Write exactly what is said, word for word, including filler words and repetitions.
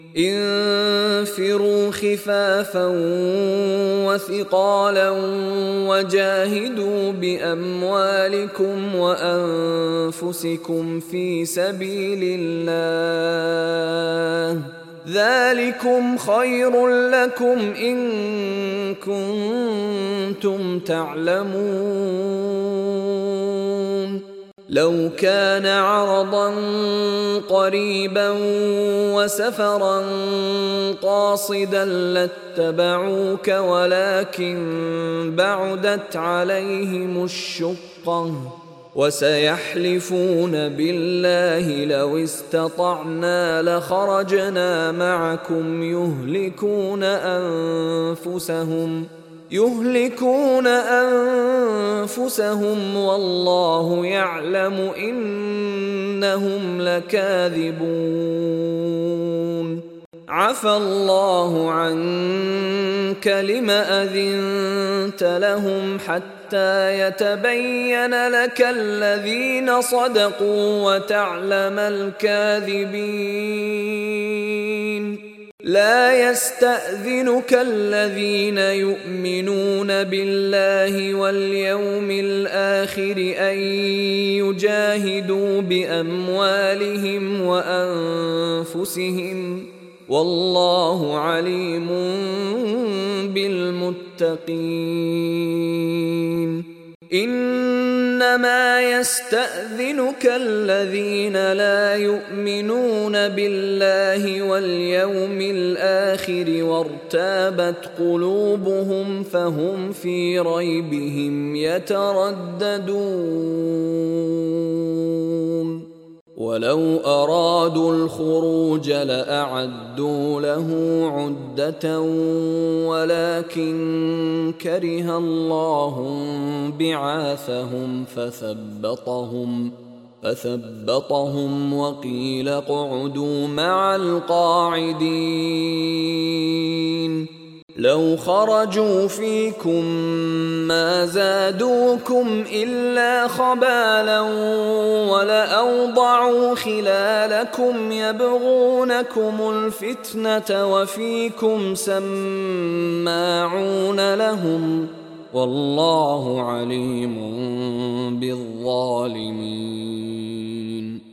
انفروا خفافا وثقالا وجاهدوا بأموالكم وأنفسكم في سبيل الله ذلكم خير لكم إن كنتم تعلمون. لو كان عرضا قريبا وسفرا قاصدا لاتبعوك ولكن بعدت عليهم الشقة وسيحلفون بالله لو استطعنا لخرجنا معكم يهلكون أنفسهم يهلكون أنفسهم والله يعلم إنهم لكاذبون. عفى الله عنك لم أذنت لهم حتى يتبين لك الذين صدقوا وتعلم الكاذبين. لا يستأذنك الذين يؤمنون بالله واليوم الآخر أن يجاهدوا بأموالهم وأنفسهم والله عليم بالمتقين. إنما يستأذنك الذين لا يؤمنون بالله واليوم الآخر وارتابت قلوبهم فهم في ريبهم يترددون. ولو أرادوا الخروج لأعدوا له عدة ولكن كره الله بعاثهم فثبطهم فثبطهم وقيل اقعدوا مع القاعدين. لو خرجوا فيكم ما زادوكم إلا خبالا ولأوضعوا خلالكم يبغونكم الفتنة وفيكم سماعون لهم والله عليم بالظالمين.